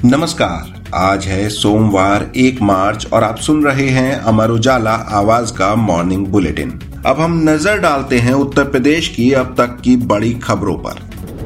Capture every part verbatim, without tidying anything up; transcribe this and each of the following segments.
नमस्कार, आज है सोमवार एक मार्च और आप सुन रहे हैं अमर उजाला आवाज का मॉर्निंग बुलेटिन। अब हम नजर डालते हैं उत्तर प्रदेश की अब तक की बड़ी खबरों पर।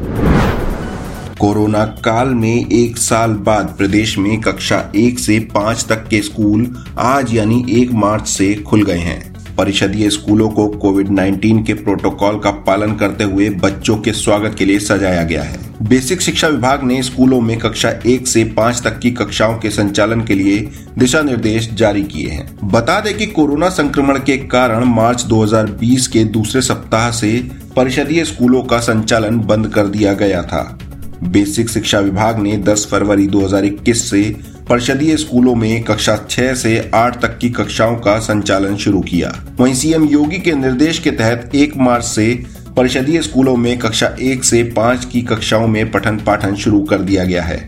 कोरोना काल में एक साल बाद प्रदेश में कक्षा एक से पाँच तक के स्कूल आज यानी एक मार्च से खुल गए हैं। परिषदीय स्कूलों को कोविड उन्नीस के प्रोटोकॉल का पालन करते हुए बच्चों के स्वागत के लिए सजाया गया है। बेसिक शिक्षा विभाग ने स्कूलों में कक्षा एक से पाँच तक की कक्षाओं के संचालन के लिए दिशा निर्देश जारी किए हैं। बता दें कि कोरोना संक्रमण के कारण मार्च दो हज़ार बीस के दूसरे सप्ताह से परिषदीय स्कूलों का संचालन बंद कर दिया गया था। बेसिक शिक्षा विभाग ने दस फरवरी दो हज़ार इक्कीस से परिषदीय स्कूलों में कक्षा छह से आठ तक की कक्षाओं का संचालन शुरू किया। वहीं सीएम योगी के निर्देश के तहत एक मार्च से परिषदीय स्कूलों में कक्षा एक से पाँच की कक्षाओं में पठन पाठन शुरू कर दिया गया है।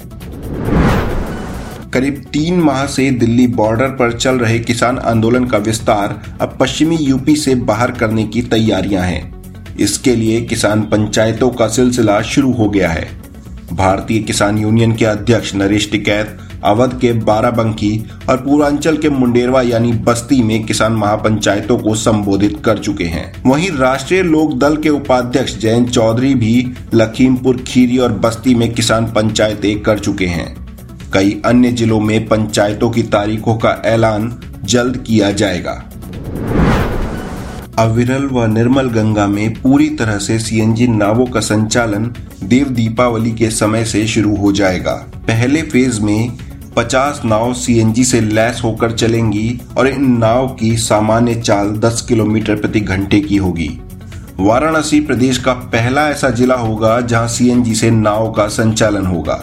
करीब तीन माह से दिल्ली बॉर्डर पर चल रहे किसान आंदोलन का विस्तार अब पश्चिमी यूपी से बाहर करने की तैयारियां हैं। इसके लिए किसान पंचायतों का सिलसिला शुरू हो गया है। भारतीय किसान यूनियन के अध्यक्ष नरेश टिकैत अवध के बाराबंकी और पूर्वांचल के मुंडेरवा यानी बस्ती में किसान महापंचायतों को संबोधित कर चुके हैं। वहीं राष्ट्रीय लोक दल के उपाध्यक्ष जयंत चौधरी भी लखीमपुर खीरी और बस्ती में किसान पंचायतें कर चुके हैं। कई अन्य जिलों में पंचायतों की तारीखों का ऐलान जल्द किया जाएगा। अविरल व निर्मल गंगा में पूरी तरह से सीएनजी नावों का संचालन देव दीपावली के समय से शुरू हो जाएगा। पहले फेज में पचास नाव सीएनजी से लैस होकर चलेंगी और इन नाव की सामान्य चाल दस किलोमीटर प्रति घंटे की होगी। वाराणसी प्रदेश का पहला ऐसा जिला होगा जहां सीएनजी से नाव का संचालन होगा।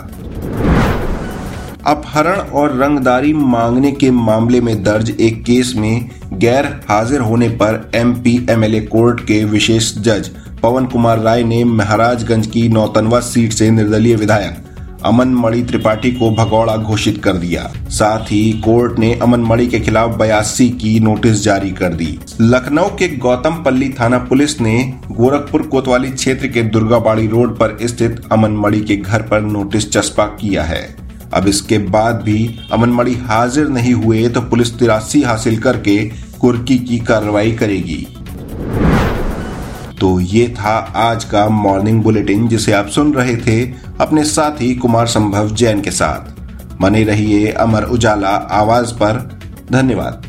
अपहरण और रंगदारी मांगने के मामले में दर्ज एक केस में गैर हाजिर होने पर एमपी एमएलए कोर्ट के विशेष जज पवन कुमार राय ने महाराजगंज की नौतनवा सीट से निर्दलीय विधायक अमन मणि त्रिपाठी को भगौड़ा घोषित कर दिया। साथ ही कोर्ट ने अमन मणि के खिलाफ बयासी की नोटिस जारी कर दी। लखनऊ के गौतम पल्ली थाना पुलिस ने गोरखपुर कोतवाली क्षेत्र के दुर्गाबाड़ी रोड पर स्थित अमन मणि के घर पर नोटिस चस्पा किया है। अब इसके बाद भी अमन मणि हाजिर नहीं हुए तो पुलिस तिरासी हासिल करके कुर्की की कार्रवाई करेगी। तो ये था आज का मॉर्निंग बुलेटिन जिसे आप सुन रहे थे अपने साथी कुमार संभव जैन के साथ। बने रहिए अमर उजाला आवाज पर। धन्यवाद।